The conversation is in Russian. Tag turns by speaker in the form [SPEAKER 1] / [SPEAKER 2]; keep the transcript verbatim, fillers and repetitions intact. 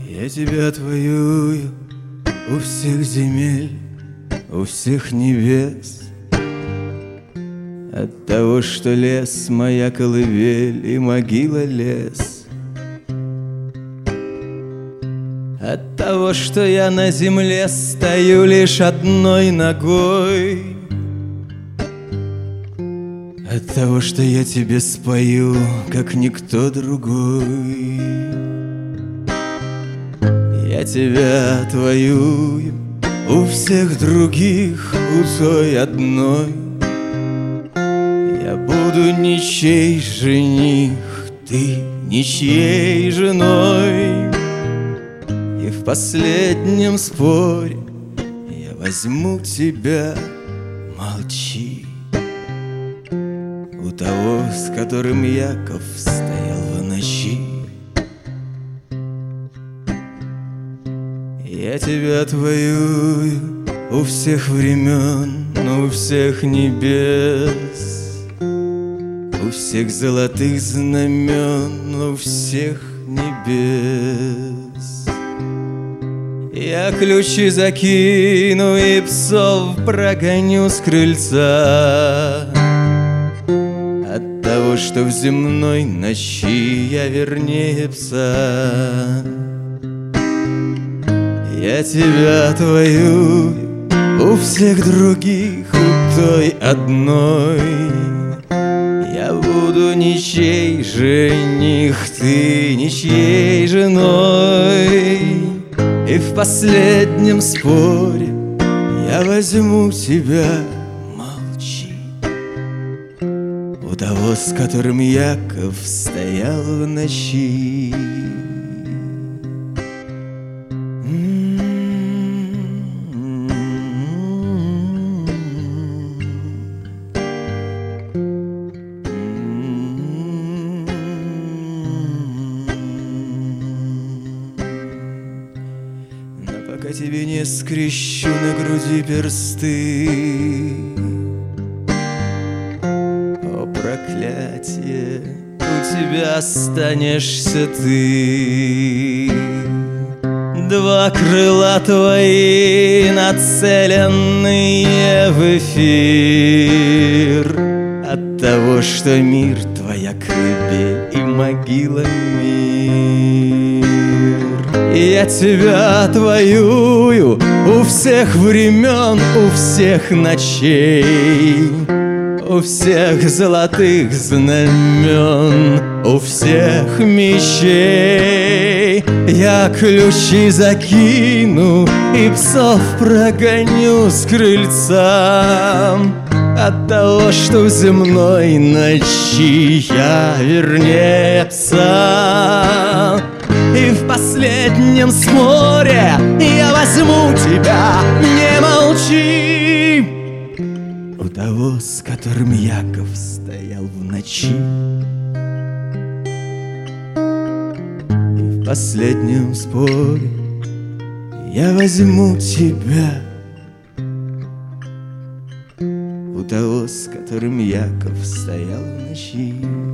[SPEAKER 1] Я тебя отвоюю у всех земель, у всех небес. От того, что лес моя колыбель и могила лес. От того, что я на земле стою лишь одной ногой. От того, что я тебе спою, как никто другой. Я тебя отвоюю у всех других, у той одной. Я буду ничей жених, ты ничьей женой. И в последнем споре я возьму тебя, молчи, у того, с которым Яков стоял в ночи. Я тебя отвоюю у всех времен, у всех небес, у всех золотых знамен, у всех небес. Я ключи закину и псов прогоню с крыльца. От того, что в земной ночи я вернее пса. Я тебя отвоюю у всех других, у той одной. Я буду ничей жених, ты ничьей женой. И в последнем споре я возьму тебя, молчи, у того, с которым Яков стоял в ночи. Пока тебе не скрещу на груди персты. О, проклятие, у тебя останешься ты. Два крыла твои, нацеленные в эфир. От того, что мир твоя колыбель и могила мир. Я тебя отвоюю у всех времен, у всех ночей, у всех золотых знамен, у всех мечей. Я ключи закину и псов прогоню с крыльца. От того, что в земной ночи я вернее пса. И в последнем споре я возьму тебя, не молчи, у того, с которым Яков стоял в ночи. И в последнем споре я возьму тебя, у того, с которым Яков стоял в ночи.